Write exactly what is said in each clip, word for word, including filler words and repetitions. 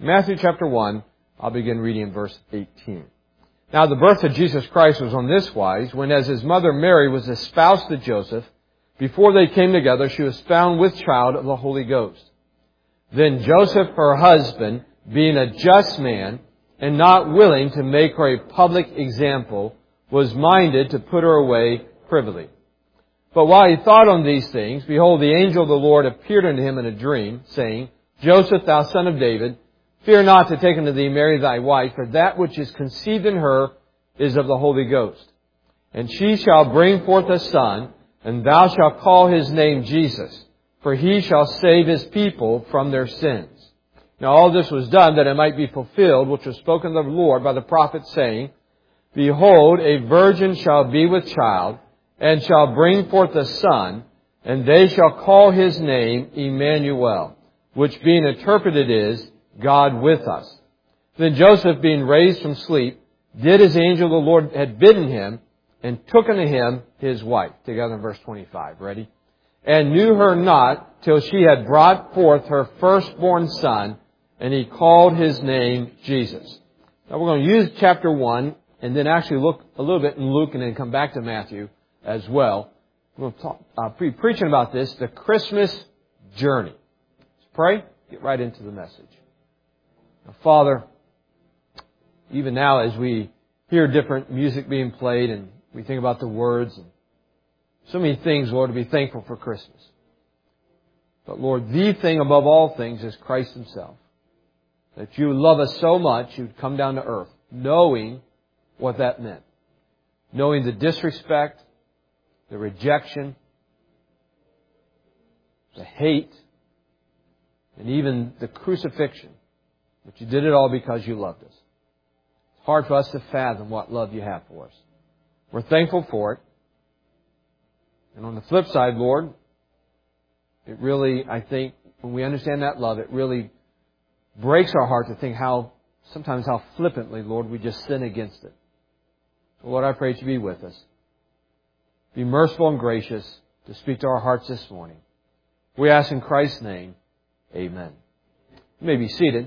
Matthew chapter one, I'll begin reading in verse eighteen. Now the birth of Jesus Christ was on this wise, when as his mother Mary was espoused to Joseph, before they came together, she was found with child of the Holy Ghost. Then Joseph, her husband, being a just man, and not willing to make her a public example, was minded to put her away privily. But while he thought on these things, behold, the angel of the Lord appeared unto him in a dream, saying, Joseph, thou son of David, fear not to take unto thee Mary thy wife, for that which is conceived in her is of the Holy Ghost. And she shall bring forth a son, and thou shalt call his name Jesus, for he shall save his people from their sins. Now all this was done that it might be fulfilled, which was spoken of the Lord by the prophet, saying, Behold, a virgin shall be with child, and shall bring forth a son, and they shall call his name Emmanuel, which being interpreted is, God with us. Then Joseph, being raised from sleep, did as the angel of the Lord had bidden him, and took unto him his wife. Together in verse twenty-five. Ready? And knew her not till she had brought forth her firstborn son, and he called his name Jesus. Now we're going to use chapter one, and then actually look a little bit in Luke, and then come back to Matthew as well. We're going to talk, uh, be preaching about this, the Christmas journey. Let's pray. Get right into the message. Now, Father, even now as we hear different music being played, and we think about the words, and so many things, Lord, to be thankful for Christmas. But Lord, the thing above all things is Christ Himself. That you love us so much, you'd come down to earth, knowing what that meant. Knowing the disrespect, the rejection, the hate, and even the crucifixion. But you did it all because you loved us. It's hard for us to fathom what love you have for us. We're thankful for it. And on the flip side, Lord, it really, I think, when we understand that love, it really breaks our heart to think how, sometimes how flippantly, Lord, we just sin against it. So Lord, I pray that you be with us. Be merciful and gracious to speak to our hearts this morning. We ask in Christ's name, amen. You may be seated.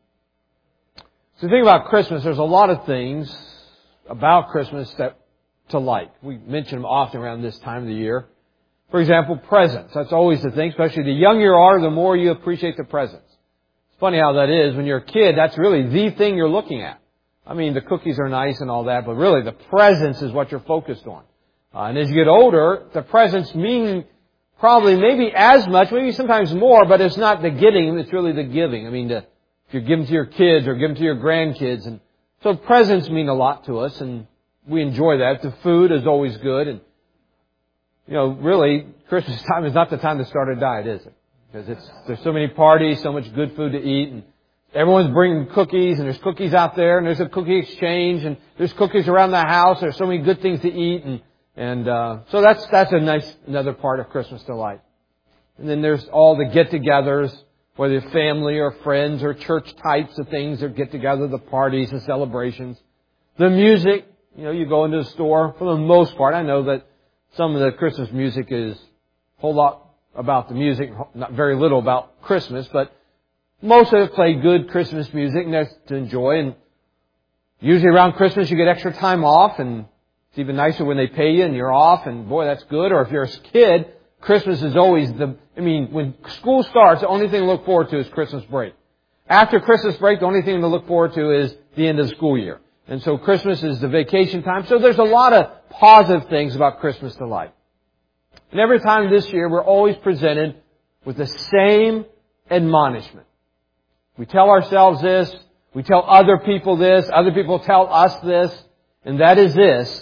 So the thing about Christmas, there's a lot of things about Christmas that to like. We mention them often around this time of the year. For example, presents. That's always the thing, especially the younger you are, the more you appreciate the presents. It's funny how that is. When you're a kid, that's really the thing you're looking at. I mean, the cookies are nice and all that, but really the presents is what you're focused on. Uh, and as you get older, the presents mean probably maybe as much, maybe sometimes more, but it's not the getting, it's really the giving. I mean, the, if you give them to your kids or give them to your grandkids. And so presents mean a lot to us, and we enjoy that. The food is always good. And, you know, really, Christmas time is not the time to start a diet, is it? Because it's, there's so many parties, so much good food to eat, and everyone's bringing cookies, and there's cookies out there, and there's a cookie exchange, and there's cookies around the house. There's so many good things to eat, and And uh, so that's that's a nice another part of Christmas delight. And then there's all the get-togethers, whether it's family or friends or church types of things that get together, the parties, the celebrations. The music, you know, you go into the store, for the most part, I know that some of the Christmas music is a whole lot about the music, not very little about Christmas, but most of it play good Christmas music, and that's to enjoy. And usually around Christmas you get extra time off, and it's even nicer when they pay you and you're off, and boy, that's good. Or if you're a kid, Christmas is always the, I mean, when school starts, the only thing to look forward to is Christmas break. After Christmas break, the only thing to look forward to is the end of the school year. And so Christmas is the vacation time. So there's a lot of positive things about Christmas delight. And every time this year, we're always presented with the same admonishment. We tell ourselves this, we tell other people this, other people tell us this, and that is this.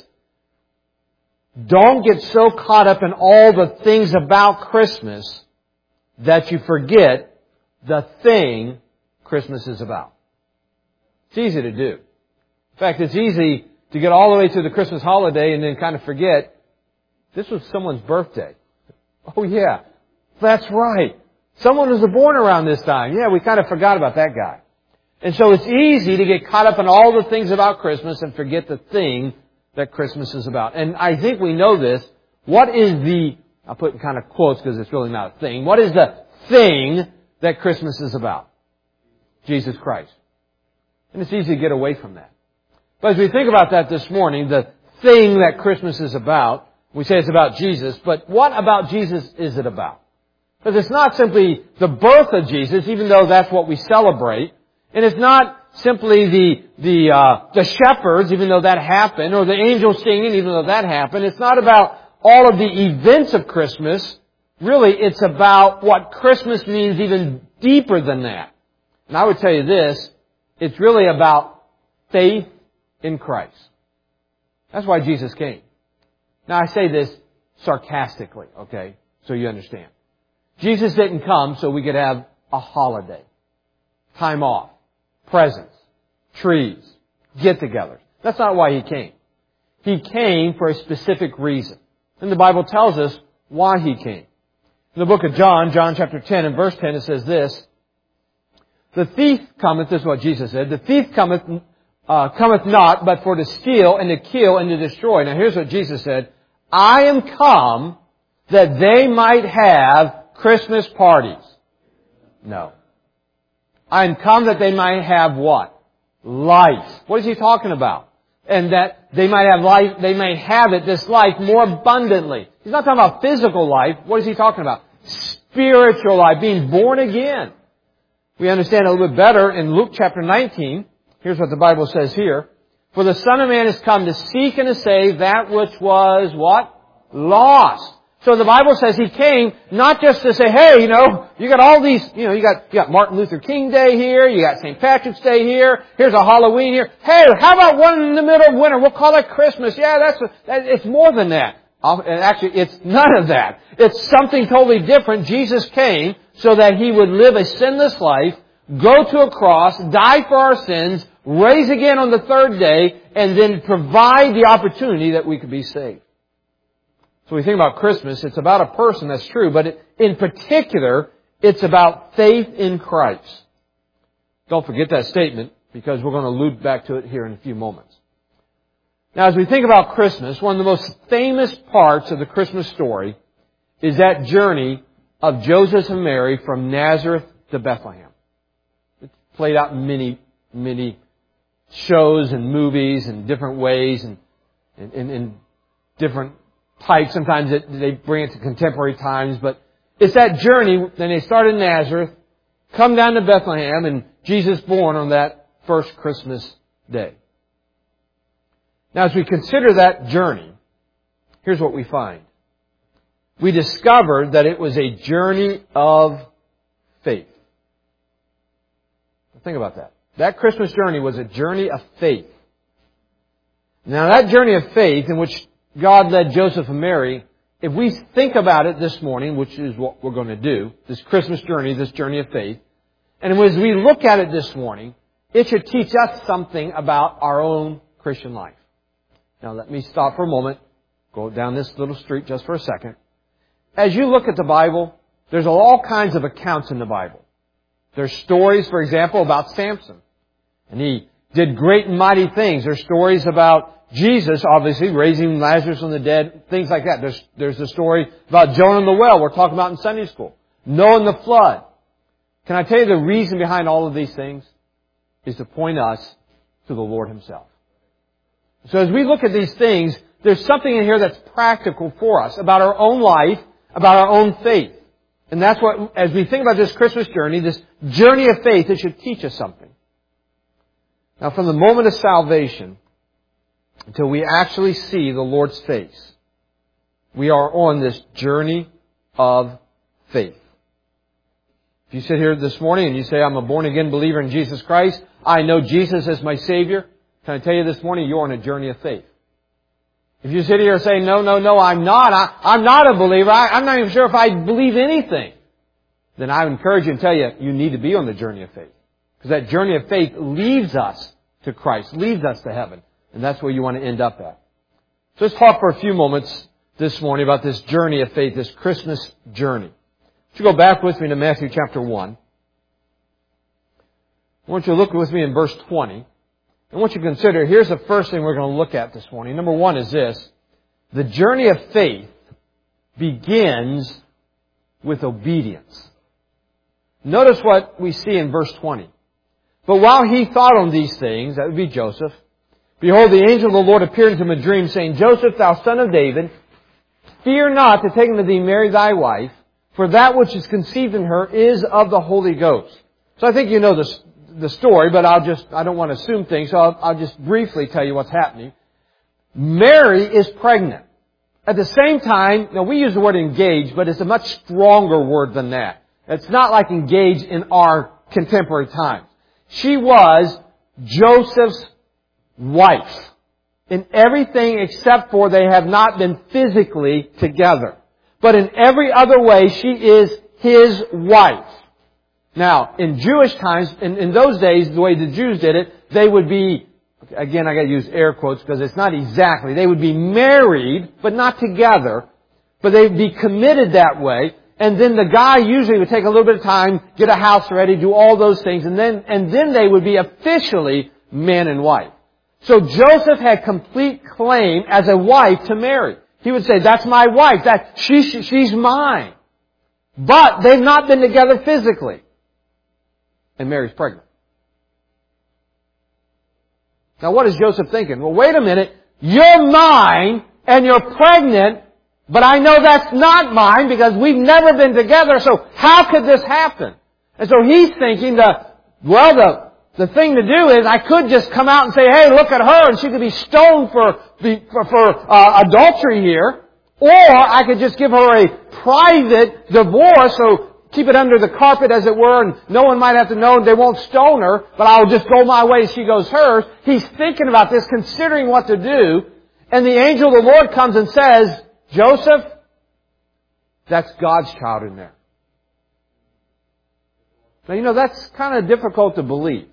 Don't get so caught up in all the things about Christmas that you forget the thing Christmas is about. It's easy to do. In fact, it's easy to get all the way through the Christmas holiday and then kind of forget this was someone's birthday. Oh yeah, that's right. Someone was born around this time. Yeah, we kind of forgot about that guy. And so it's easy to get caught up in all the things about Christmas and forget the thing that Christmas is about. And I think we know this. What is the, I'll put in kind of quotes because it's really not a thing. What is the thing that Christmas is about? Jesus Christ. And it's easy to get away from that. But as we think about that this morning, the thing that Christmas is about, we say it's about Jesus, but what about Jesus is it about? Because it's not simply the birth of Jesus, even though that's what we celebrate. And it's not simply the the uh, the shepherds, even though that happened, or the angels singing, even though that happened. It's not about all of the events of Christmas. Really, it's about what Christmas means even deeper than that. And I would tell you this, it's really about faith in Christ. That's why Jesus came. Now, I say this sarcastically, okay, so you understand. Jesus didn't come so we could have a holiday, time off, presents, trees, get-togethers. That's not why He came. He came for a specific reason. And the Bible tells us why He came. In the book of John, John chapter ten and verse ten, it says this, "The thief cometh," this is what Jesus said, "the thief cometh, uh, cometh not, but for to steal and to kill and to destroy." Now here's what Jesus said, "I am come that they might have Christmas parties." No. "I am come that they might have" what? Life. What is He talking about? And that they might have life, they may have it, this life, more abundantly. He's not talking about physical life. What is He talking about? Spiritual life, being born again. We understand a little bit better in Luke chapter nineteen. Here's what the Bible says here. "For the Son of Man is come to seek and to save that which was" what? Lost. So the Bible says He came not just to say, hey, you know, you got all these, you know, you got, you got Martin Luther King Day here, you got Saint Patrick's Day here, here's a Halloween here. Hey, how about one in the middle of winter? We'll call it Christmas. Yeah, that's, that, it's more than that. And actually, it's none of that. It's something totally different. Jesus came so that He would live a sinless life, go to a cross, die for our sins, raise again on the third day, and then provide the opportunity that we could be saved. So when we think about Christmas, it's about a person, that's true, but it, in particular, it's about faith in Christ. Don't forget that statement, because we're going to allude back to it here in a few moments. Now, as we think about Christmas, one of the most famous parts of the Christmas story is that journey of Joseph and Mary from Nazareth to Bethlehem. It's played out in many, many shows and movies in different ways and in, in different types. Sometimes it, they bring it to contemporary times, but it's that journey. Then they start in Nazareth, come down to Bethlehem, and Jesus born on that first Christmas day. Now, as we consider that journey, here's what we find. We discovered that it was a journey of faith. Think about that. That Christmas journey was a journey of faith. Now, that journey of faith in which God led Joseph and Mary, if we think about it this morning, which is what we're going to do, this Christmas journey, this journey of faith, and as we look at it this morning, it should teach us something about our own Christian life. Now, let me stop for a moment, go down this little street just for a second. As you look at the Bible, there's all kinds of accounts in the Bible. There's stories, for example, about Samson. And he did great and mighty things. There's stories about Jesus, obviously, raising Lazarus from the dead, things like that. There's, there's the story about Jonah and the well we're talking about in Sunday school. Noah and the flood. Can I tell you the reason behind all of these things? Is to point us to the Lord Himself. So as we look at these things, there's something in here that's practical for us about our own life, about our own faith. And that's what, as we think about this Christmas journey, this journey of faith, it should teach us something. Now, from the moment of salvation until we actually see the Lord's face, we are on this journey of faith. If you sit here this morning and you say, I'm a born-again believer in Jesus Christ, I know Jesus as my Savior, can I tell you this morning, you're on a journey of faith. If you sit here and say, no, no, no, I'm not, I, I'm not a believer, I, I'm not even sure if I believe anything, then I would encourage you and tell you, you need to be on the journey of faith. Because that journey of faith leads us to Christ, leads us to heaven. And that's where you want to end up at. So let's talk for a few moments this morning about this journey of faith, this Christmas journey. If you go back with me to Matthew chapter one, I want you to look with me in verse twenty. I want you to consider, here's the first thing we're going to look at this morning. Number one is this. The journey of faith begins with obedience. Notice what we see in verse twenty. But while he thought on these things, that would be Joseph, behold, the angel of the Lord appeared unto him in a dream, saying, Joseph, thou son of David, fear not to take unto thee Mary thy wife, for that which is conceived in her is of the Holy Ghost. So I think you know the, the story, but I'll just, I don't want to assume things, so I'll, I'll just briefly tell you what's happening. Mary is pregnant. At the same time, now we use the word engaged, but it's a much stronger word than that. It's not like engaged in our contemporary times. She was Joseph's wife in everything except for they have not been physically together. But in every other way, she is his wife. Now, in Jewish times, in, in those days, the way the Jews did it, they would be, again, I got to use air quotes because it's not exactly, they would be married, but not together, but they'd be committed that way. And then the guy usually would take a little bit of time, get a house ready, do all those things, and then, and then they would be officially man and wife. So Joseph had complete claim as a wife to Mary. He would say, that's my wife, that, she, she, she's mine. But they've not been together physically. And Mary's pregnant. Now what is Joseph thinking? Well, wait a minute, you're mine, and you're pregnant, but I know that's not mine because we've never been together, so how could this happen? And so he's thinking that, well, the, the thing to do is I could just come out and say, hey, look at her, and she could be stoned for, for, for uh, adultery here. Or I could just give her a private divorce, so keep it under the carpet as it were, and no one might have to know, and they won't stone her, but I'll just go my way, she goes hers. He's thinking about this, considering what to do, and the angel of the Lord comes and says, Joseph, that's God's child in there. Now, you know, that's kind of difficult to believe.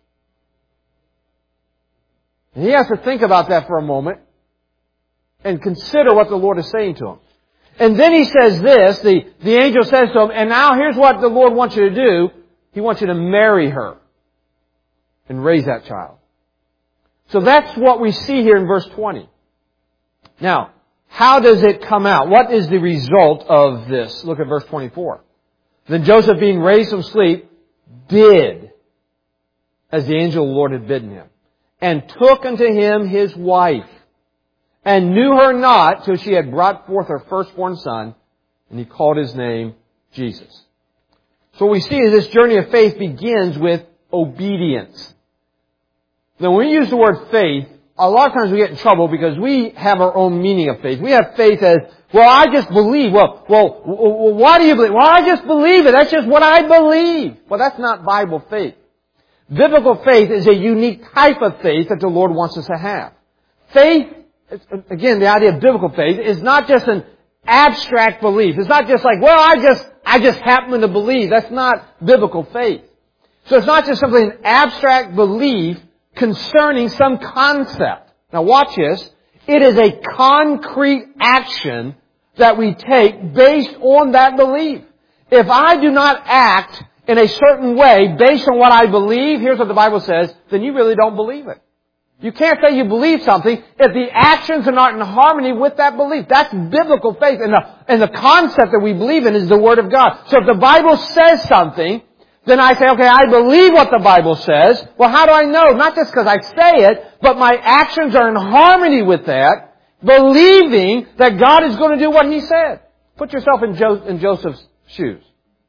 And he has to think about that for a moment and consider what the Lord is saying to him. And then he says this, the, the angel says to him, and now here's what the Lord wants you to do. He wants you to marry her and raise that child. So that's what we see here in verse twenty. Now, how does it come out? What is the result of this? Look at verse twenty-four. Then Joseph, being raised from sleep, did as the angel of the Lord had bidden him, and took unto him his wife, and knew her not till she had brought forth her firstborn son, and he called his name Jesus. So what we see is this journey of faith begins with obedience. Now when we use the word faith, a lot of times we get in trouble because we have our own meaning of faith. We have faith as, well, I just believe. Well, well, why do you believe? Well, I just believe it. That's just what I believe. Well, that's not Bible faith. Biblical faith is a unique type of faith that the Lord wants us to have. Faith, again, the idea of biblical faith is not just an abstract belief. It's not just like, well, I just, I just happen to believe. That's not biblical faith. So it's not just simply an abstract belief concerning some concept. Now watch this. It is a concrete action that we take based on that belief. If I do not act in a certain way based on what I believe, here's what the Bible says, then you really don't believe it. You can't say you believe something if the actions are not in harmony with that belief. That's biblical faith. And the, and the concept that we believe in is the Word of God. So if the Bible says something, then I say, okay, I believe what the Bible says. Well, how do I know? Not just because I say it, but my actions are in harmony with that, believing that God is going to do what He said. Put yourself in, jo- in Joseph's shoes.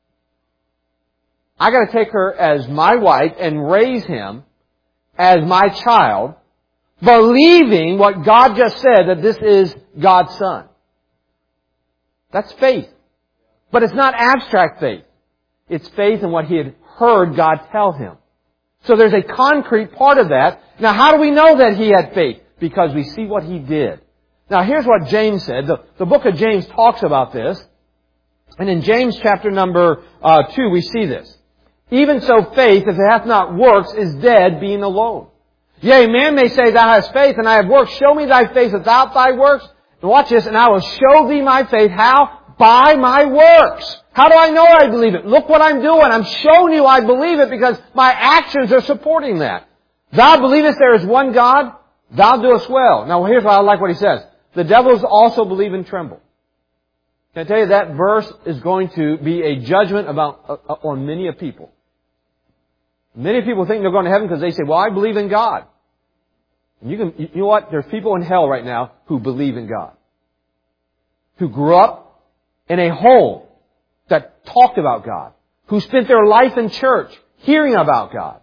I got to take her as my wife and raise him as my child, believing what God just said, that this is God's son. That's faith. But it's not abstract faith. It's faith in what he had heard God tell him. So there's a concrete part of that. Now how do we know that he had faith? Because we see what he did. Now here's what James said. The, the book of James talks about this. And in James chapter number uh, two we see this. Even so faith, if it hath not works, is dead, being alone. Yea, man may say, thou hast faith, and I have works. Show me thy faith without thy works. And watch this, and I will show thee my faith. How? By my works. How do I know I believe it? Look what I'm doing. I'm showing you I believe it because my actions are supporting that. Thou believest there is one God, thou doest well. Now here's what I like what he says. The devils also believe and tremble. Can I tell you that verse is going to be a judgment about uh, on many a people. Many people think they're going to heaven because they say, well, I believe in God. And you can, you know what? There's people in hell right now who believe in God. Who grew up in a home that talked about God. Who spent their life in church hearing about God.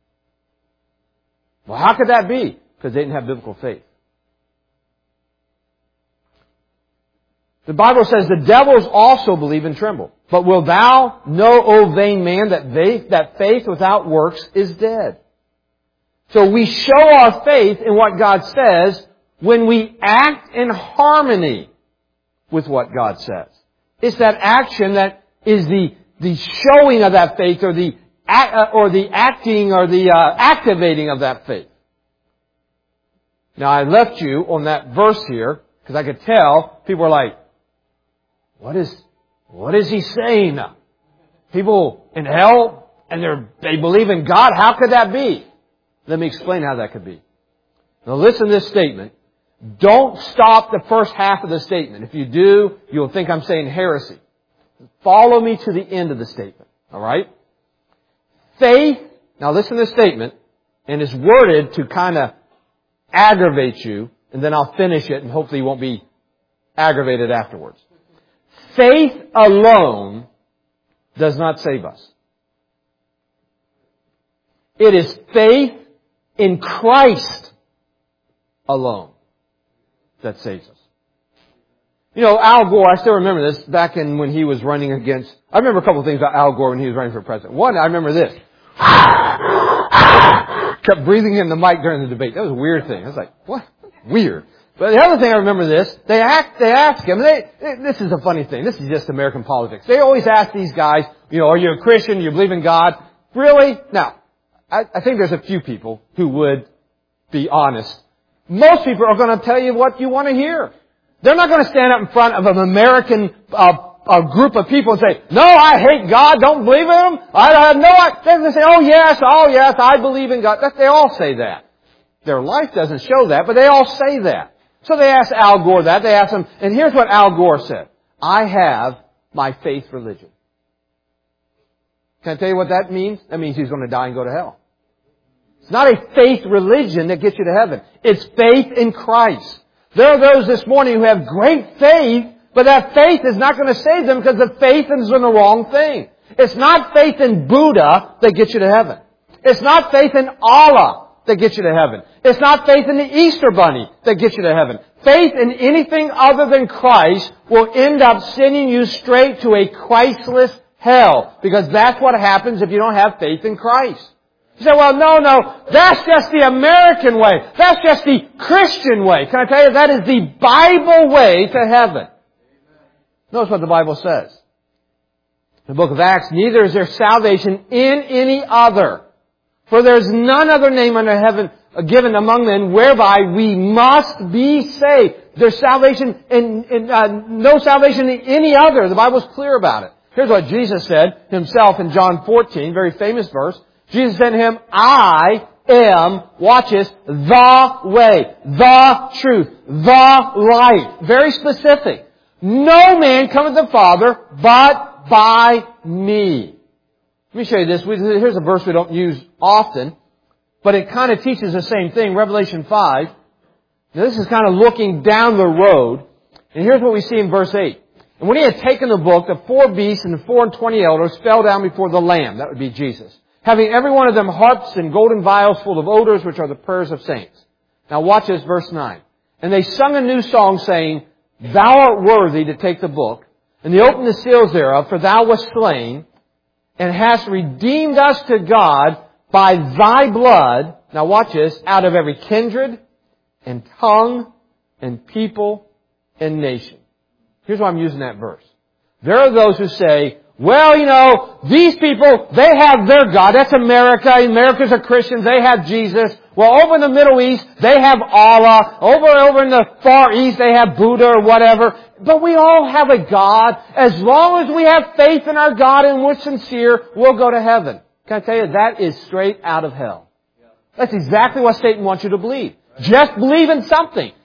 Well, how could that be? Because they didn't have biblical faith. The Bible says the devils also believe and tremble. But will thou know, O vain man, that faith, that faith without works is dead? So we show our faith in what God says when we act in harmony with what God says. It's that action that is the, the showing of that faith or the, or the acting or the uh, activating of that faith. Now I left you on that verse here because I could tell people are like, What is, what is he saying? People in hell and they're, they believe in God? How could that be? Let me explain how that could be. Now listen to this statement. Don't stop the first half of the statement. If you do, you'll think I'm saying heresy. Follow me to the end of the statement. Alright? Faith, now listen to this statement, and it's worded to kind of aggravate you, and then I'll finish it and hopefully you won't be aggravated afterwards. Faith alone does not save us. It is faith in Christ alone that saves us. You know, Al Gore, I still remember this back in when he was running against, I remember a couple of things about Al Gore when he was running for president. One, I remember this. Kept breathing in the mic during the debate. That was a weird thing. I was like, what? Weird. But the other thing I remember this, they ask, they ask him, they, this is a funny thing. This is just American politics. They always ask these guys, you know, are you a Christian? Do you believe in God? Really? Now, I, I think there's a few people who would be honest. Most people are going to tell you what you want to hear. They're not going to stand up in front of an American uh, a group of people and say, no, I hate God, don't believe in Him. I have no idea. They're going to say, oh yes, oh yes, I believe in God. That, they all say that. Their life doesn't show that, but they all say that. So they asked Al Gore that. They asked him, and here's what Al Gore said. I have my faith religion. Can I tell you what that means? That means he's going to die and go to hell. It's not a faith religion that gets you to heaven. It's faith in Christ. There are those this morning who have great faith, but that faith is not going to save them because the faith is in the wrong thing. It's not faith in Buddha that gets you to heaven. It's not faith in Allah that gets you to heaven. It's not faith in the Easter Bunny that gets you to heaven. Faith in anything other than Christ will end up sending you straight to a Christless hell. Because that's what happens if you don't have faith in Christ. You say, well, no, no, that's just the American way. That's just the Christian way. Can I tell you, that is the Bible way to heaven. Notice what the Bible says. In the book of Acts, neither is there salvation in any other. For there is none other name under heaven given among men whereby we must be saved. There's salvation in, in uh, no salvation in any other. The Bible's clear about it. Here's what Jesus said himself in John fourteen, very famous verse. Jesus said to him, I am, watch this, the way, the truth, the life. Very specific. No man cometh to the Father but by me. Let me show you this. Here's a verse we don't use often, but it kind of teaches the same thing. Revelation five. Now this is kind of looking down the road. And here's what we see in verse eight. And when he had taken the book, the four beasts and the four and twenty elders fell down before the Lamb. That would be Jesus. Having every one of them harps and golden vials full of odors, which are the prayers of saints. Now watch this, verse nine. And they sung a new song, saying, Thou art worthy to take the book, and to open the seals thereof, for thou wast slain, and hast redeemed us to God by thy blood. Now watch this, out of every kindred, and tongue, and people, and nation. Here's why I'm using that verse. There are those who say, well, you know, these people, they have their God. That's America. Americans are Christians. They have Jesus. Well, over in the Middle East, they have Allah. Over over in the Far East, they have Buddha or whatever. But we all have a God. As long as we have faith in our God and we're sincere, we'll go to heaven. Can I tell you, that is straight out of hell. That's exactly what Satan wants you to believe. Just believe in something.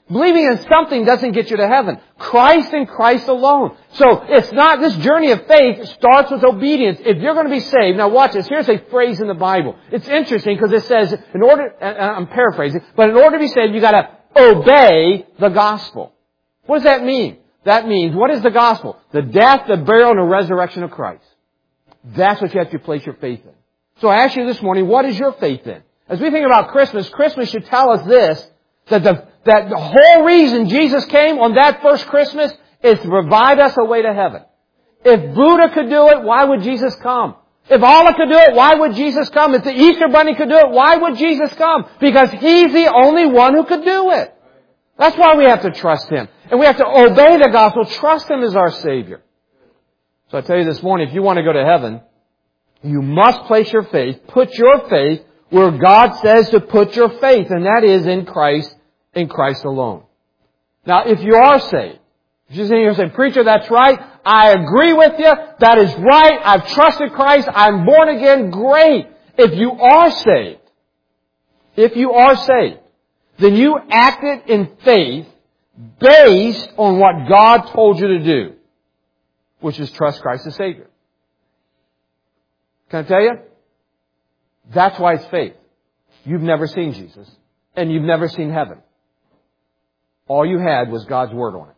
Believing in something doesn't get you to heaven. Christ and Christ alone. So it's not, this journey of faith starts with obedience. If you're going to be saved, now watch this, here's a phrase in the Bible. It's interesting because it says, in order, I'm paraphrasing, but in order to be saved, you got to obey the gospel. What does that mean? That means, what is the gospel? The death, the burial, and the resurrection of Christ. That's what you have to place your faith in. So I ask you this morning, what is your faith in? As we think about Christmas, Christmas should tell us this, that the, that the whole reason Jesus came on that first Christmas is to provide us a way to heaven. If Buddha could do it, why would Jesus come? If Allah could do it, why would Jesus come? If the Easter Bunny could do it, why would Jesus come? Because He's the only one who could do it. That's why we have to trust Him. And we have to obey the gospel, trust Him as our Savior. So I tell you this morning, if you want to go to heaven, you must place your faith, put your faith where God says to put your faith, and that is in Christ, in Christ alone. Now, if you are saved, if you're sitting here saying, preacher, that's right, I agree with you, that is right, I've trusted Christ, I'm born again, great. If you are saved, if you are saved, then you acted in faith based on what God told you to do, which is trust Christ as Savior. Can I tell you? That's why it's faith. You've never seen Jesus, and you've never seen heaven. All you had was God's Word on it.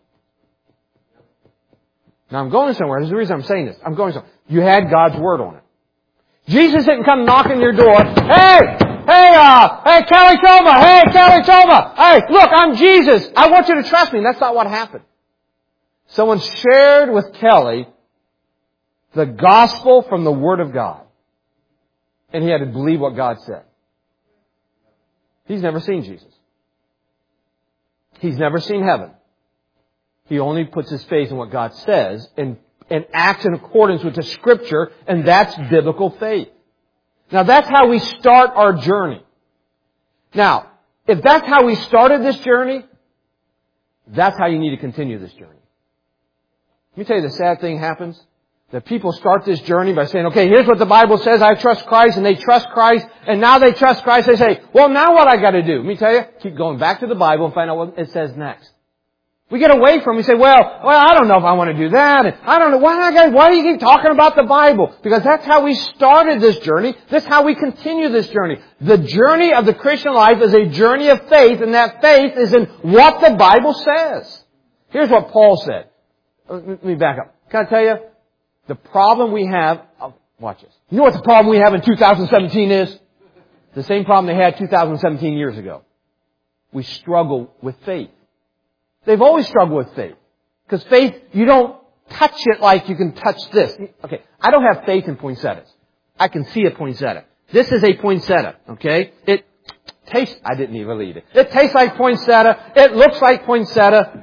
Now I'm going somewhere. There's the reason I'm saying this. I'm going somewhere. You had God's Word on it. Jesus didn't come knocking on your door. Hey! Hey, uh, hey, Kelly Toma! Hey, Kelly Toma! Hey, look, I'm Jesus. I want you to trust me. That's not what happened. Someone shared with Kelly the gospel from the Word of God. And he had to believe what God said. He's never seen Jesus. He's never seen heaven. He only puts his faith in what God says and, and acts in accordance with the Scripture, and that's biblical faith. Now that's how we start our journey. Now, if that's how we started this journey, that's how you need to continue this journey. Let me tell you, the sad thing happens. That people start this journey by saying, okay, here's what the Bible says, I trust Christ, and they trust Christ, and now they trust Christ, they say, well, now what I gotta do? Let me tell you, keep going back to the Bible and find out what it says next. We get away from it, we say, well, well, I don't know if I want to do that, and I don't know, why, I why do you keep talking about the Bible? Because that's how we started this journey, that's how we continue this journey. The journey of the Christian life is a journey of faith, and that faith is in what the Bible says. Here's what Paul said. Let me back up. Can I tell you? The problem we have, oh, watch this. You know what the problem we have in two thousand seventeen is? The same problem they had two thousand seventeen years ago. We struggle with faith. They've always struggled with faith. Because faith, you don't touch it like you can touch this. Okay, I don't have faith in poinsettias. I can see a poinsettia. This is a poinsettia, okay? It tastes, I didn't even read it. It tastes like poinsettia. It looks like poinsettia.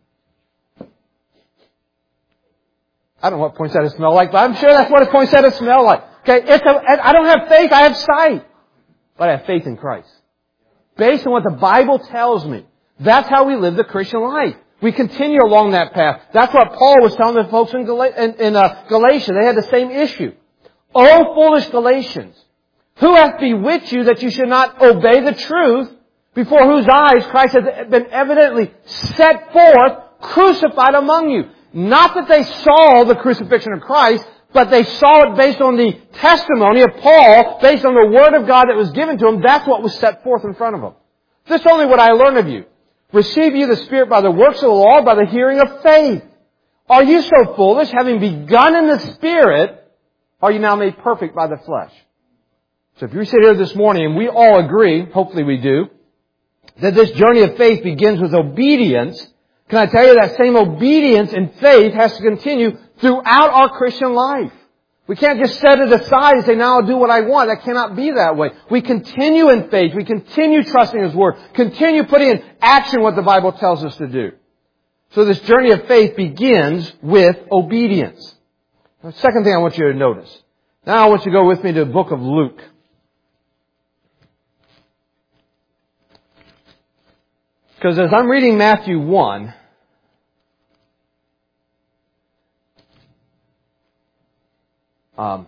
I don't know what poinsettias smell like, but I'm sure that's what a poinsettia smell like. Okay, it's a, I don't have faith, I have sight. But I have faith in Christ. Based on what the Bible tells me. That's how we live the Christian life. We continue along that path. That's what Paul was telling the folks in, Gal- in, in uh, Galatia. They had the same issue. O foolish Galatians, who hath bewitched you that you should not obey the truth, before whose eyes Christ hath been evidently set forth, crucified among you? Not that they saw the crucifixion of Christ, but they saw it based on the testimony of Paul, based on the Word of God that was given to him. That's what was set forth in front of them. This is only what I learned of you. Receive you the Spirit by the works of the law, by the hearing of faith. Are you so foolish, having begun in the Spirit, are you now made perfect by the flesh? So if you sit here this morning, and we all agree, hopefully we do, that this journey of faith begins with obedience, can I tell you that same obedience and faith has to continue throughout our Christian life. We can't just set it aside and say, now I'll do what I want. That cannot be that way. We continue in faith. We continue trusting His Word. Continue putting in action what the Bible tells us to do. So this journey of faith begins with obedience. The second thing I want you to notice. Now I want you to go with me to the book of Luke. Because as I'm reading Matthew one, um,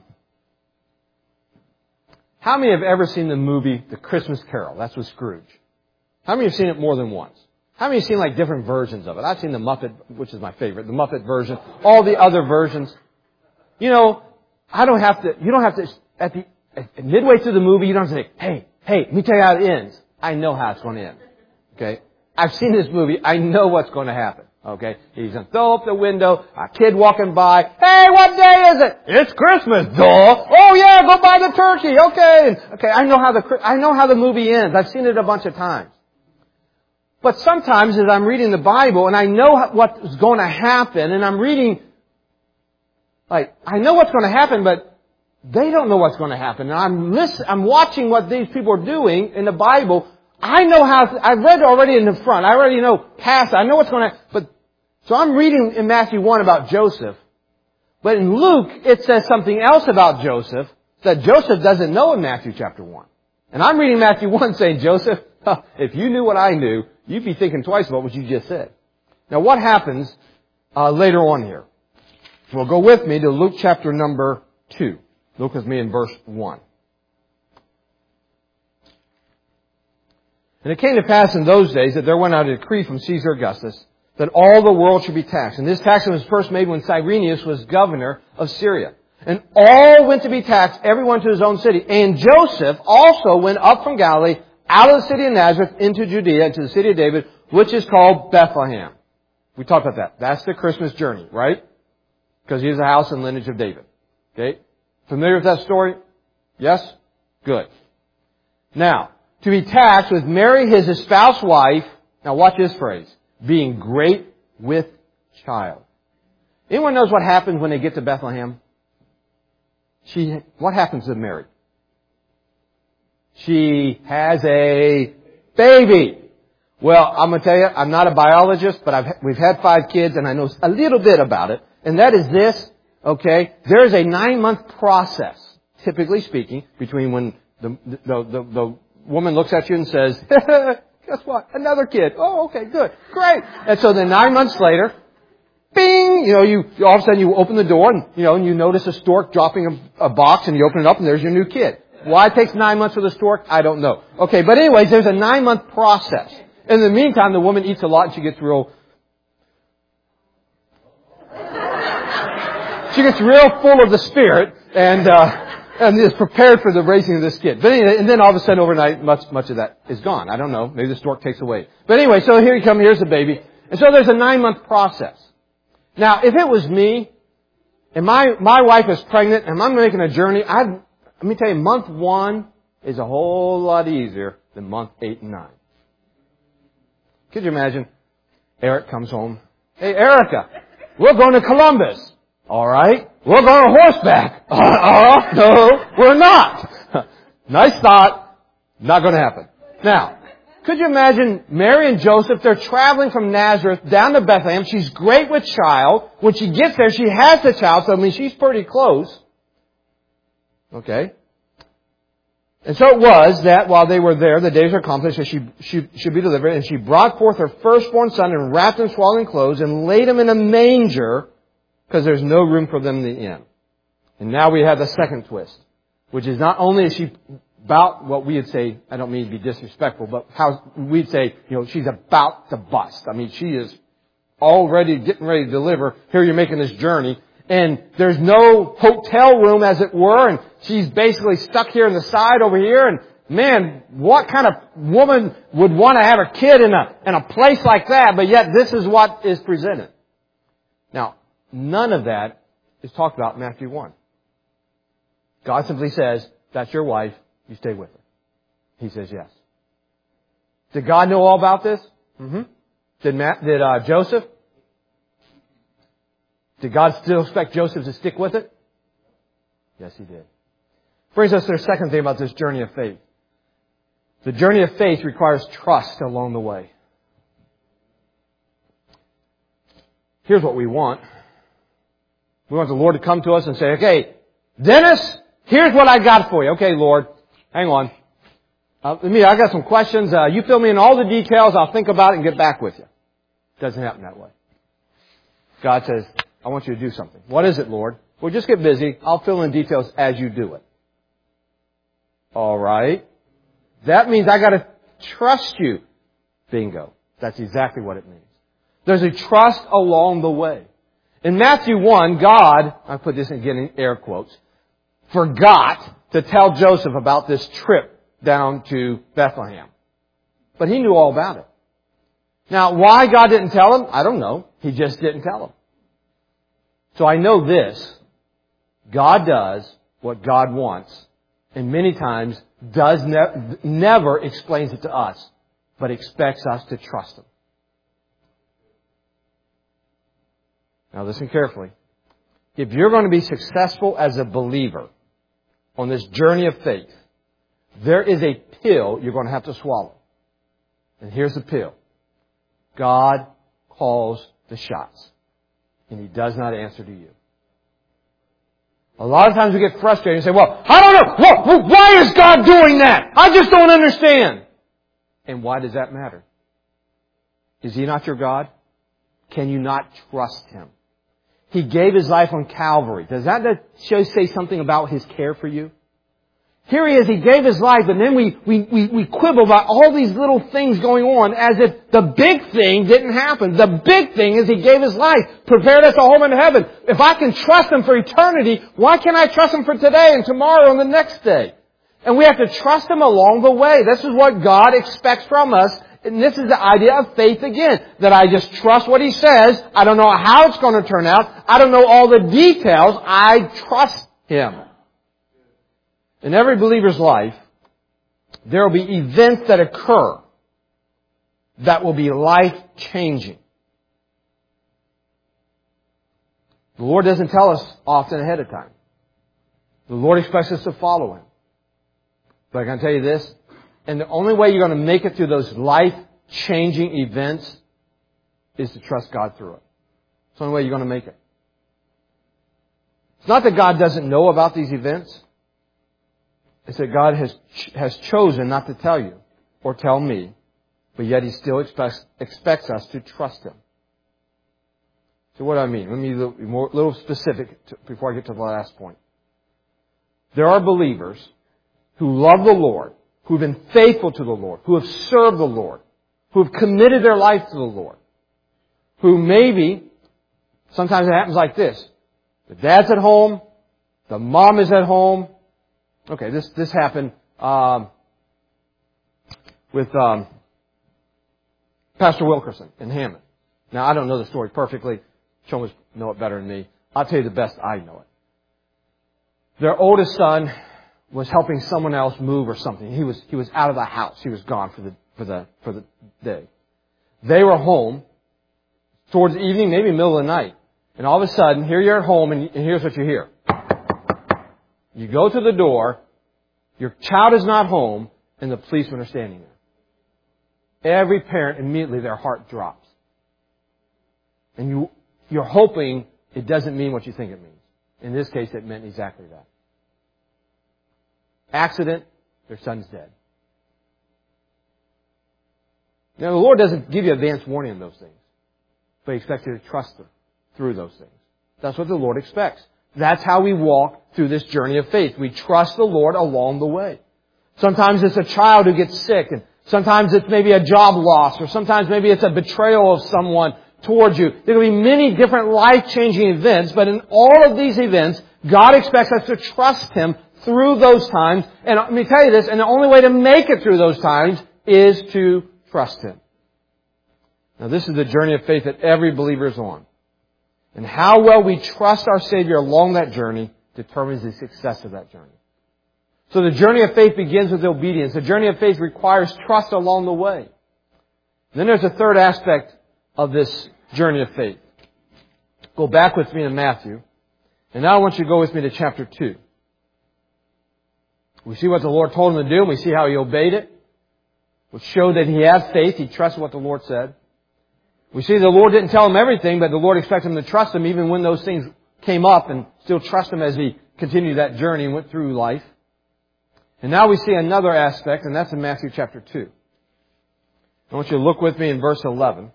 how many have ever seen the movie The Christmas Carol? That's with Scrooge. How many have seen it more than once? How many have seen like different versions of it? I've seen the Muppet, which is my favorite, the Muppet version, all the other versions. You know, I don't have to, you don't have to, at the, at midway through the movie, you don't have to say, hey, hey, let me tell you how it ends. I know how it's going to end. Okay? I've seen this movie. I know what's going to happen. Okay? He's going to throw up the window, a kid walking by. Hey, what day is it? It's Christmas, duh. Oh yeah, go buy the turkey. Okay. Okay, I know how the, I know how the movie ends. I've seen it a bunch of times. But sometimes as I'm reading the Bible and I know what's going to happen and I'm reading, like, I know what's going to happen, but they don't know what's going to happen. And I'm listening, I'm watching what these people are doing in the Bible. I know how, I've read already in the front. I already know past, I know what's going to happen. But, so I'm reading in Matthew one about Joseph. But in Luke, it says something else about Joseph that Joseph doesn't know in Matthew chapter one. And I'm reading Matthew one saying, Joseph, if you knew what I knew, you'd be thinking twice about what you just said. Now what happens uh, later on here? Well, go with me to Luke chapter number two. Look with me in verse one. And it came to pass in those days that there went out a decree from Caesar Augustus that all the world should be taxed. And this tax was first made when Cyrenius was governor of Syria. And all went to be taxed, everyone to his own city. And Joseph also went up from Galilee, out of the city of Nazareth, into Judea, into the city of David, which is called Bethlehem. We talked about that. That's the Christmas journey, right? Because he is the house and lineage of David. Okay? Familiar with that story? Yes? Good. Now, to be taxed with Mary, his espoused wife, now watch this phrase, being great with child. Anyone knows what happens when they get to Bethlehem? She, what happens to Mary? She has a baby. Well, I'm going to tell you, I'm not a biologist, but I've, we've had five kids and I know a little bit about it. And that is this, okay? There is a nine-month process, typically speaking, between when the, the, the, the woman looks at you and says, guess what? Another kid. Oh, okay, good. Great. And so then nine months later, bing, you know, you, all of a sudden you open the door and, you know, and you notice a stork dropping a, a box and you open it up and there's your new kid. Why it takes nine months for the stork? I don't know. Okay, but anyways, there's a nine-month process. In the meantime, the woman eats a lot and she gets real, she gets real full of the Spirit and, uh, and is prepared for the raising of this kid. But anyway, and then all of a sudden overnight, much, much of that is gone. I don't know. Maybe the stork takes away. But anyway, so here you come. Here's the baby. And so there's a nine-month process. Now, if it was me, and my, my wife is pregnant, and I'm making a journey, I'd, let me tell you, month one is a whole lot easier than month eight and nine. Could you imagine? Eric comes home. Hey, Erica, we're going to Columbus. All right. We're going to horseback. Uh, uh, no, we're not. Nice thought. Not going to happen. Now, could you imagine Mary and Joseph, they're traveling from Nazareth down to Bethlehem. She's great with child. When she gets there, she has the child. So, I mean, she's pretty close. Okay. And so it was that while they were there, the days were accomplished, that she, she should be delivered. And she brought forth her firstborn son and wrapped him in swaddling clothes and laid him in a manger because there's no room for them in the inn. And now we have the second twist, which is not only is she about what we would say, I don't mean to be disrespectful, but how we'd say, you know, she's about to bust. I mean, she is already getting ready to deliver. Here you're making this journey. And there's no hotel room, as it were, and she's basically stuck here on the side over here. And man, what kind of woman would want to have a kid in a in a place like that? But yet, this is what is presented. Now, none of that is talked about in Matthew one. God simply says, "That's your wife. You stay with her." He says, "Yes." Did God know all about this? Mm-hmm. Did Matt? Did uh, Joseph? Did God still expect Joseph to stick with it? Yes, He did. Brings us to the second thing about this journey of faith. The journey of faith requires trust along the way. Here's what we want. We want the Lord to come to us and say, "Okay, Dennis, here's what I got for you." "Okay, Lord, hang on. Uh, me, I got some questions. Uh, you fill me in all the details. I'll think about it and get back with you." It doesn't happen that way. God says, "I want you to do something." "What is it, Lord?" "Well, just get busy. I'll fill in details as you do it." All right. That means I got to trust you. Bingo. That's exactly what it means. There's a trust along the way. In Matthew one, God, I put this again in air quotes, forgot to tell Joseph about this trip down to Bethlehem. But He knew all about it. Now, why God didn't tell him, I don't know. He just didn't tell him. So I know this. God does what God wants, and many times does ne- never explains it to us, but expects us to trust Him. Now listen carefully. If you're going to be successful as a believer on this journey of faith, there is a pill you're going to have to swallow. And here's the pill. God calls the shots. And He does not answer to you. A lot of times we get frustrated and say, well, I don't know. Well, why is God doing that? I just don't understand. And why does that matter? Is He not your God? Can you not trust Him? He gave His life on Calvary. Does that show, say something about His care for you? Here He is, He gave His life, and then we, we, we, we quibble about all these little things going on as if the big thing didn't happen. The big thing is He gave His life, prepared us a home in heaven. If I can trust Him for eternity, why can't I trust Him for today and tomorrow and the next day? And we have to trust Him along the way. This is what God expects from us. And this is the idea of faith again. That I just trust what He says. I don't know how it's going to turn out. I don't know all the details. I trust Him. In every believer's life, there will be events that occur that will be life-changing. The Lord doesn't tell us often ahead of time. The Lord expects us to follow Him. But I can tell you this, and the only way you're going to make it through those life-changing events is to trust God through it. It's the only way you're going to make it. It's not that God doesn't know about these events. It's that God has has chosen not to tell you or tell me, but yet He still expects, expects us to trust Him. So what do I mean? Let me be a little, more, little specific to, before I get to the last point. There are believers who love the Lord, who have been faithful to the Lord, who have served the Lord, who have committed their life to the Lord, who maybe, sometimes it happens like this. The dad's at home, the mom is at home. Okay, this this happened um, with um, Pastor Wilkerson in Hammond. Now, I don't know the story perfectly. Sean would know it better than me. I'll tell you the best I know it. Their oldest son was helping someone else move or something. He was he was out of the house. He was gone for the for the for the day. They were home towards the evening, maybe middle of the night, and all of a sudden, here you're at home, and, and here's what you hear. You go to the door, your child is not home, and the policemen are standing there. Every parent, immediately their heart drops. And you, you're hoping it doesn't mean what you think it means. In this case, it meant exactly that. Accident, their son's dead. Now, the Lord doesn't give you advance warning on those things, but He expects you to trust Him through those things. That's what the Lord expects. That's how we walk through this journey of faith. We trust the Lord along the way. Sometimes it's a child who gets sick, and sometimes it's maybe a job loss, or sometimes maybe it's a betrayal of someone towards you. There will be many different life-changing events, but in all of these events, God expects us to trust Him through those times. And let me tell you this, and the only way to make it through those times is to trust Him. Now, this is the journey of faith that every believer is on. And how well we trust our Savior along that journey determines the success of that journey. So the journey of faith begins with obedience. The journey of faith requires trust along the way. And then there's a third aspect of this journey of faith. Go back with me to Matthew. And now I want you to go with me to chapter two. We see what the Lord told him to do, and we see how he obeyed it, which showed that he had faith. He trusted what the Lord said. We see the Lord didn't tell him everything, but the Lord expected him to trust him even when those things came up, and still trust him as he continued that journey and went through life. And now we see another aspect, and that's in Matthew chapter two. I want you to look with me in verse eleven.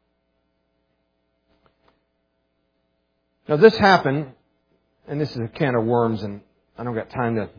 Now this happened, and this is a can of worms, and I don't got time to...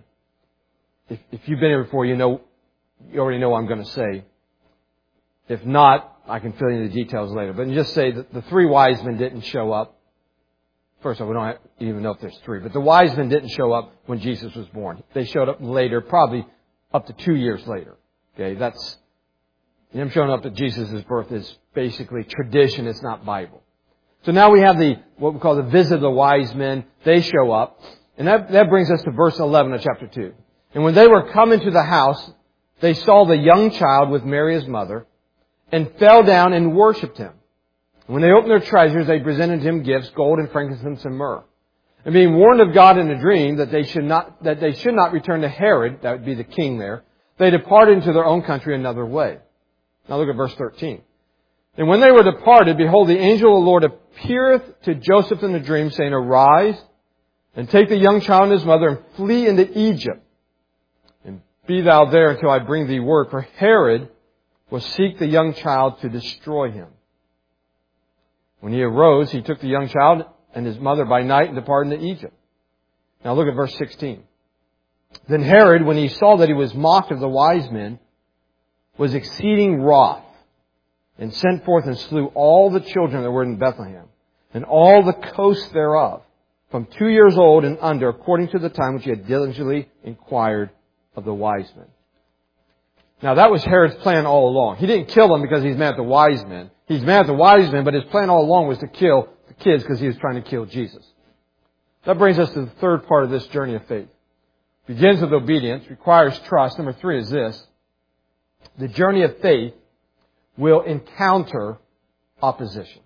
If, if you've been here before, you know, you already know what I'm going to say. If not, I can fill in the details later. But just say that the three wise men didn't show up. First of all, we don't even know if there's three. But the wise men didn't show up when Jesus was born. They showed up later, probably up to two years later. Okay, that's... Him showing up at Jesus' birth is basically tradition. It's not Bible. So now we have the what we call the visit of the wise men. They show up. And that, that brings us to verse eleven of chapter two. And when they were come into the house, they saw the young child with Mary his mother and fell down and worshipped him. When they opened their treasures, they presented him gifts, gold and frankincense and myrrh. And being warned of God in a dream that they should not, that they should not return to Herod, that would be the king there, they departed into their own country another way. Now look at verse thirteen. And when they were departed, behold, the angel of the Lord appeareth to Joseph in a dream, saying, Arise, and take the young child and his mother, and flee into Egypt. And be thou there until I bring thee word. For Herod will seek the young child to destroy him. When he arose, he took the young child and his mother by night and departed into Egypt. Now look at verse sixteen. Then Herod, when he saw that he was mocked of the wise men, was exceeding wroth, and sent forth and slew all the children that were in Bethlehem, and all the coast thereof, from two years old and under, according to the time which he had diligently inquired of the wise men. Now that was Herod's plan all along. He didn't kill them because he's mad at the wise men. He's mad at the wise men, but his plan all along was to kill the kids because he was trying to kill Jesus. That brings us to the third part of this journey of faith. Begins with obedience, requires trust. Number three is this. The journey of faith will encounter opposition.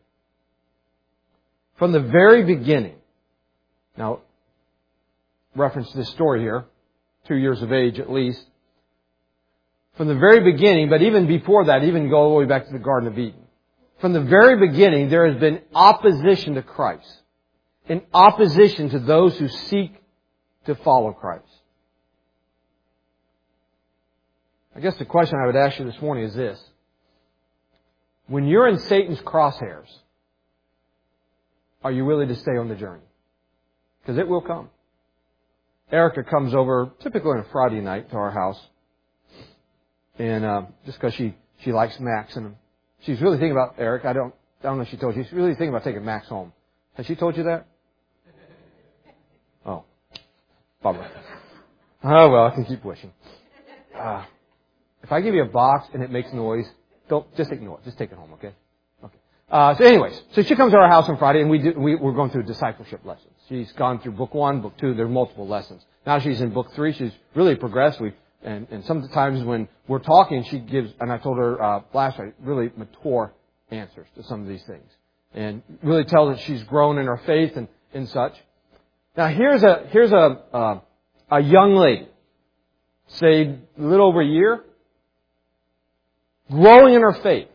From the very beginning, now, reference this story here, two years of age at least. From the very beginning, but even before that, even go all the way back to the Garden of Eden. From the very beginning, there has been opposition to Christ. In opposition to those who seek to follow Christ. I guess the question I would ask you this morning is this. When you're in Satan's crosshairs, are you willing to stay on the journey? Because it will come. Erica comes over typically on a Friday night to our house. And uh, just because she, she likes Max. And she's really thinking about, Eric, I don't, I don't know if she told you. She's really thinking about taking Max home. Has she told you that? Oh. Bummer. Oh, well, I can keep wishing. Uh, If I give you a box and it makes noise, don't just ignore it. Just take it home, okay? Okay. Uh, so, anyways, so she comes to our house on Friday, and we do, we we're going through discipleship lessons. She's gone through book one, book two. There are multiple lessons. Now she's in book three. She's really progressed. We and and sometimes when we're talking, she gives. And I told her uh, last night really mature answers to some of these things, and really tells that she's grown in her faith and and such. Now here's a here's a uh, a young lady, say a little over a year. Growing in her faith.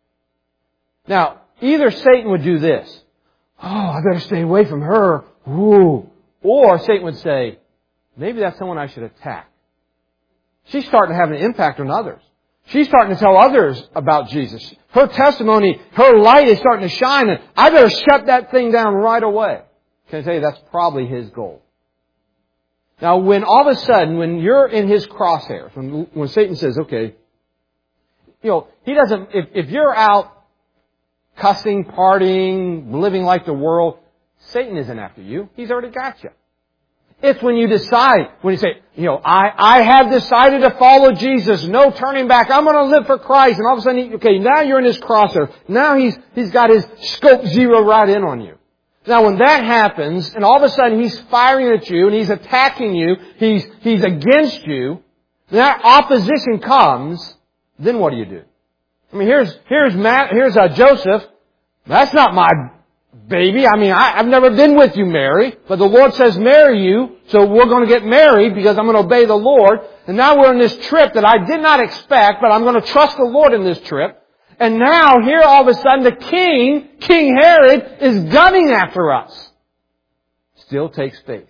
Now, either Satan would do this. Oh, I better stay away from her. Ooh. Or Satan would say, maybe that's someone I should attack. She's starting to have an impact on others. She's starting to tell others about Jesus. Her testimony, her light is starting to shine, and I better shut that thing down right away. Can I tell you, that's probably his goal. Now, when all of a sudden, when you're in his crosshairs, when, when Satan says, okay, you know, he doesn't, if, if you're out cussing, partying, living like the world, Satan isn't after you. He's already got you. It's when you decide, when you say, you know, I, I have decided to follow Jesus, no turning back, I'm going to live for Christ, and all of a sudden, he, okay, now you're in his crosshair. Now he's, he's got his scope zero right in on you. Now when that happens, and all of a sudden he's firing at you, and he's attacking you, he's, he's against you, that opposition comes, then what do you do? I mean, here's, here's Matt, here's uh, Joseph. That's not my baby. I mean, I, I've never been with you, Mary. But the Lord says marry you, so we're going to get married because I'm going to obey the Lord. And now we're on this trip that I did not expect, but I'm going to trust the Lord in this trip. And now here all of a sudden the king, King Herod, is gunning after us. Still takes faith.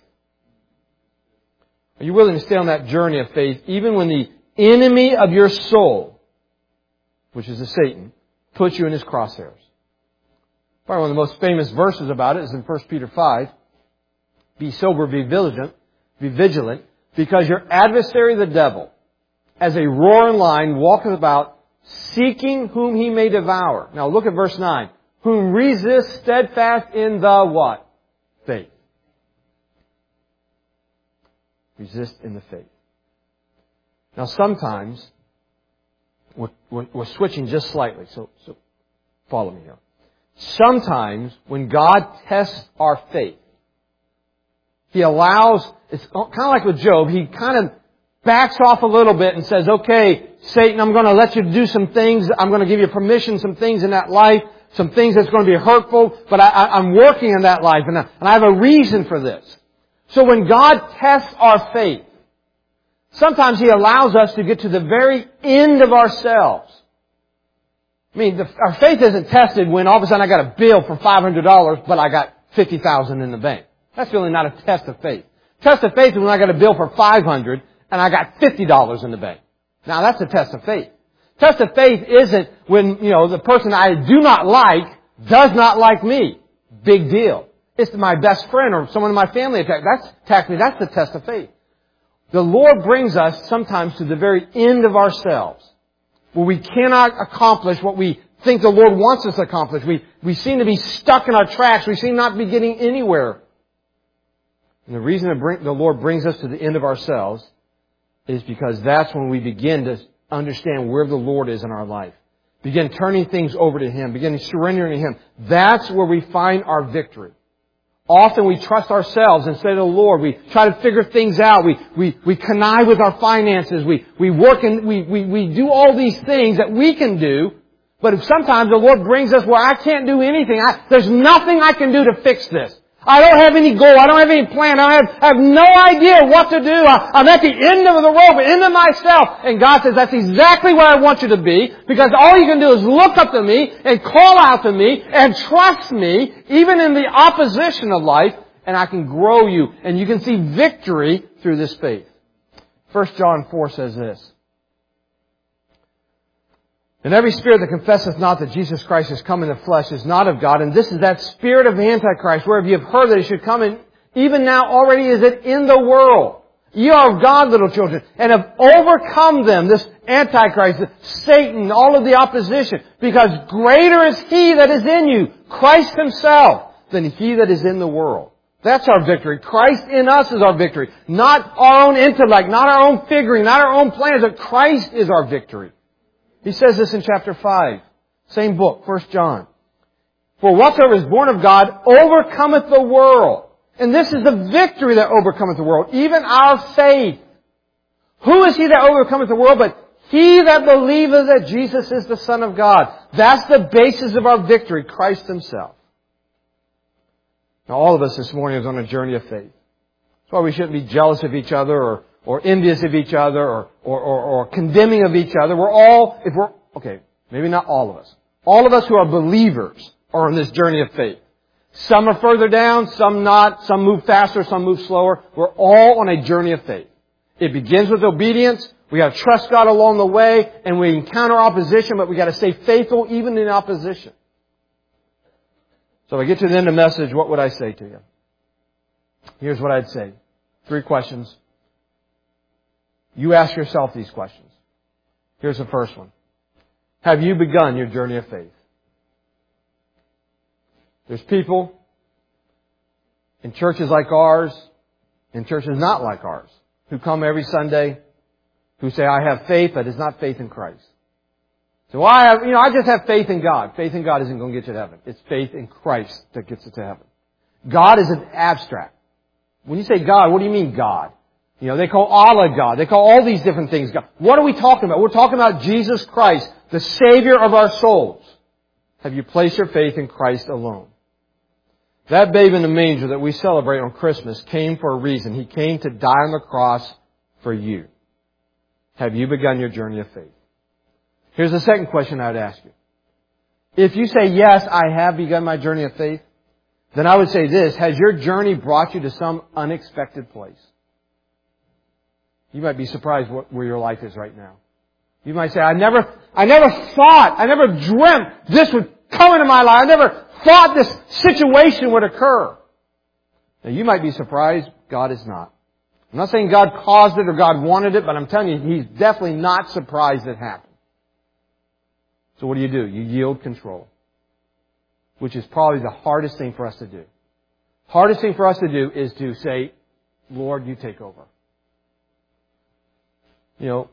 Are you willing to stay on that journey of faith even when the enemy of your soul, which is the Satan, puts you in his crosshairs? Probably one of the most famous verses about it is in First Peter five. Be sober, be vigilant, be vigilant, because your adversary the devil, as a roaring lion, walketh about, seeking whom He may devour. Now look at verse nine. Whom resist steadfast in the what? Faith. Resist in the faith. Now sometimes, we're, we're, we're switching just slightly, so, so follow me here. Sometimes when God tests our faith, He allows, it's kind of like with Job, He kind of backs off a little bit and says, okay, Satan, I'm going to let you do some things. I'm going to give you permission, some things in that life, some things that's going to be hurtful, but I, I, I'm working in that life, and I, and I have a reason for this. So when God tests our faith, sometimes He allows us to get to the very end of ourselves. I mean, the, our faith isn't tested when all of a sudden I got a bill for five hundred dollars, but I got fifty thousand dollars in the bank. That's really not a test of faith. Test of faith is when I got a bill for five hundred dollars and I got fifty dollars in the bank. Now that's a test of faith. Test of faith isn't when, you know, the person I do not like does not like me. Big deal. It's my best friend or someone in my family attack. That's attacked me. That's the test of faith. The Lord brings us sometimes to the very end of ourselves, where we cannot accomplish what we think the Lord wants us to accomplish. We, we seem to be stuck in our tracks. We seem not to be getting anywhere. And the reason that bring, the Lord brings us to the end of ourselves is because that's when we begin to understand where the Lord is in our life. Begin turning things over to Him. Begin surrendering to Him. That's where we find our victory. Often we trust ourselves instead of the Lord. We try to figure things out. We, we, we connive with our finances. We, we work and we, we, we do all these things that we can do. But if sometimes the Lord brings us where I can't do anything. I, there's nothing I can do to fix this. I don't have any goal. I don't have any plan. I have, I have no idea what to do. I, I'm at the end of the rope, end of myself. And God says, that's exactly where I want you to be, because all you can do is look up to me and call out to me and trust me, even in the opposition of life, and I can grow you. And you can see victory through this faith. First John four says this. And every spirit that confesseth not that Jesus Christ is come in the flesh is not of God. And this is that spirit of the Antichrist, whereof you have heard that He should come, and even now already is it in the world. Ye are of God, little children, and have overcome them, this Antichrist, Satan, all of the opposition, because greater is He that is in you, Christ Himself, than he that is in the world. That's our victory. Christ in us is our victory. Not our own intellect, not our own figuring, not our own plans, but Christ is our victory. He says this in chapter five. Same book, First John. For whatsoever is born of God overcometh the world. And this is the victory that overcometh the world, even our faith. Who is he that overcometh the world but he that believeth that Jesus is the Son of God? That's the basis of our victory, Christ Himself. Now all of us this morning is on a journey of faith. That's why we shouldn't be jealous of each other or or envious of each other, or, or, or, or condemning of each other. We're all, if we're, okay, maybe not all of us. All of us who are believers are on this journey of faith. Some are further down, some not, some move faster, some move slower. We're all on a journey of faith. It begins with obedience. We got to trust God along the way, and we encounter opposition, but we got to stay faithful even in opposition. So if I get to the end of the message, what would I say to you? Here's what I'd say. Three questions. You ask yourself these questions. Here's the first one. Have you begun your journey of faith? There's people in churches like ours, in churches not like ours, who come every Sunday, who say, I have faith, but it's not faith in Christ. So I have, you know, I just have faith in God. Faith in God isn't going to get you to heaven. It's faith in Christ that gets you to heaven. God is an abstract. When you say God, what do you mean God? You know, they call Allah God. They call all these different things God. What are we talking about? We're talking about Jesus Christ, the Savior of our souls. Have you placed your faith in Christ alone? That babe in the manger that we celebrate on Christmas came for a reason. He came to die on the cross for you. Have you begun your journey of faith? Here's the second question I would ask you. If you say, yes, I have begun my journey of faith, then I would say this. Has your journey brought you to some unexpected place? You might be surprised what, where your life is right now. You might say, I never, I never thought, I never dreamt this would come into my life. I never thought this situation would occur. Now you might be surprised. God is not. I'm not saying God caused it or God wanted it, but I'm telling you, He's definitely not surprised it happened. So what do you do? You yield control, which is probably the hardest thing for us to do. Hardest thing for us to do is to say, Lord, you take over. You know,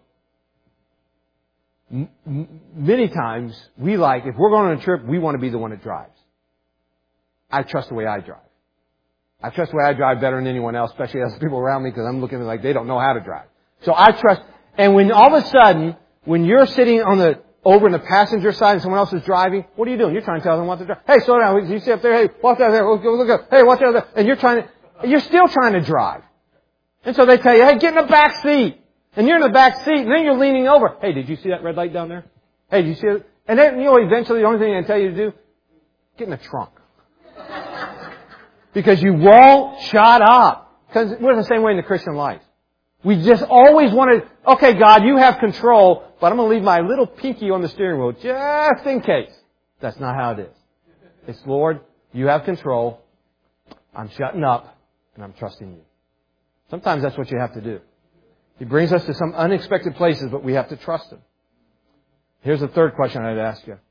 m- m- many times we like, if we're going on a trip, we want to be the one that drives. I trust the way I drive. I trust the way I drive better than anyone else, especially as people around me, because I'm looking at them like they don't know how to drive. So I trust. And when all of a sudden, when you're sitting on the over in the passenger side and someone else is driving, what are you doing? You're trying to tell them what to drive. Hey, slow down. You sit up there. Hey, watch out there. Look, look up. Hey, watch out there. And you're trying to, you're still trying to drive. And so they tell you, hey, get in the back seat. And you're in the back seat, and then you're leaning over. Hey, did you see that red light down there? Hey, did you see it? And then, you know, eventually the only thing they tell you to do, get in the trunk. Because you won't shut up. Because we're the same way in the Christian life. We just always want to, okay, God, you have control, but I'm going to leave my little pinky on the steering wheel just in case. That's not how it is. It's, Lord, you have control. I'm shutting up, and I'm trusting you. Sometimes that's what you have to do. He brings us to some unexpected places, but we have to trust Him. Here's the third question I'd ask you.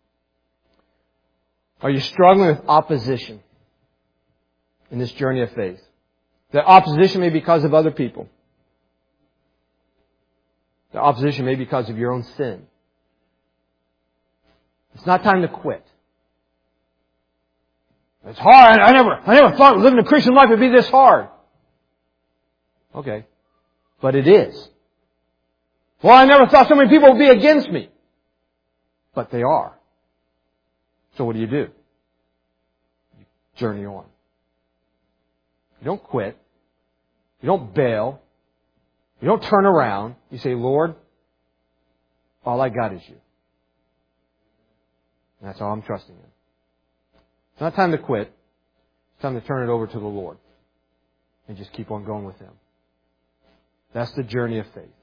Are you struggling with opposition in this journey of faith? The opposition may be because of other people. The opposition may be because of your own sin. It's not time to quit. It's hard. I never, I never thought living a Christian life would be this hard. Okay. But it is. Well, I never thought so many people would be against me. But they are. So what do you do? You journey on. You don't quit. You don't bail. You don't turn around. You say, Lord, all I got is you. And that's all I'm trusting in. It's not time to quit. It's time to turn it over to the Lord. And just keep on going with Him. That's the journey of faith.